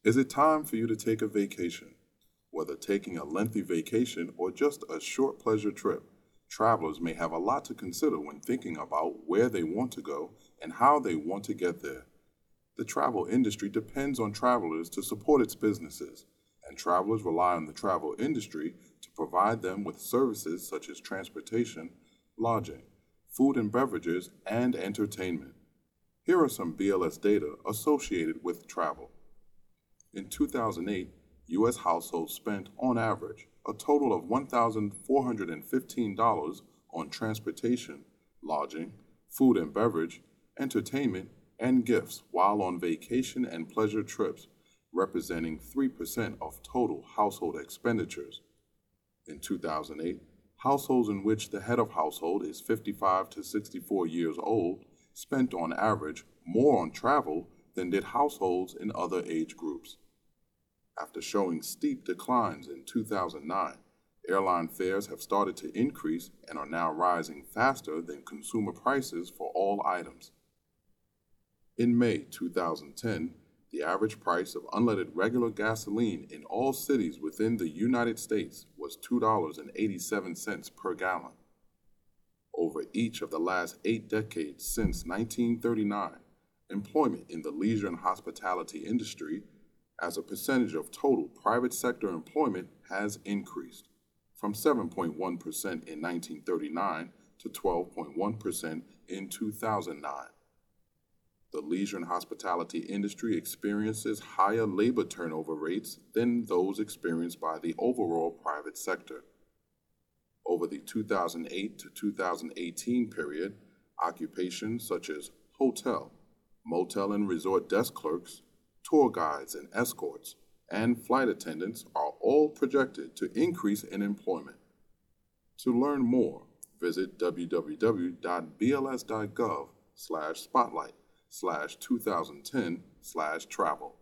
Is it time for you to take a vacation? Whether taking a lengthy vacation or just a short pleasure trip, travelers may have a lot to consider when thinking about where they want to go and how they want to get there. The travel industry depends on travelers to support its businesses, and travelers rely on the travel industry to provide them with services such as transportation, lodging, food and beverages, and entertainment. Here are some BLS data associated with travel. In 2008, U.S. households spent, on average, a total of $1,415 on transportation, lodging, food and beverage, entertainment, and gifts while on vacation and pleasure trips, representing 3% of total household expenditures. In 2008, households in which the head of household is 55 to 64 years old spent on average more on travel than did households in other age groups. After showing steep declines in 2009, airline fares have started to increase and are now rising faster than consumer prices for all items. In May 2010, the average price of unleaded regular gasoline in all cities within the United States was $2.87 per gallon. Over each of the last 8 decades since 1939, employment in the leisure and hospitality industry as a percentage of total private sector employment has increased from 7.1% in 1939 to 12.1% in 2009. The leisure and hospitality industry experiences higher labor turnover rates than those experienced by the overall private sector. Over the 2008 to 2018 period, occupations such as hotel, motel and resort desk clerks, tour guides and escorts, and flight attendants are all projected to increase in employment. To learn more, visit www.bls.gov/spotlight/2010/travel.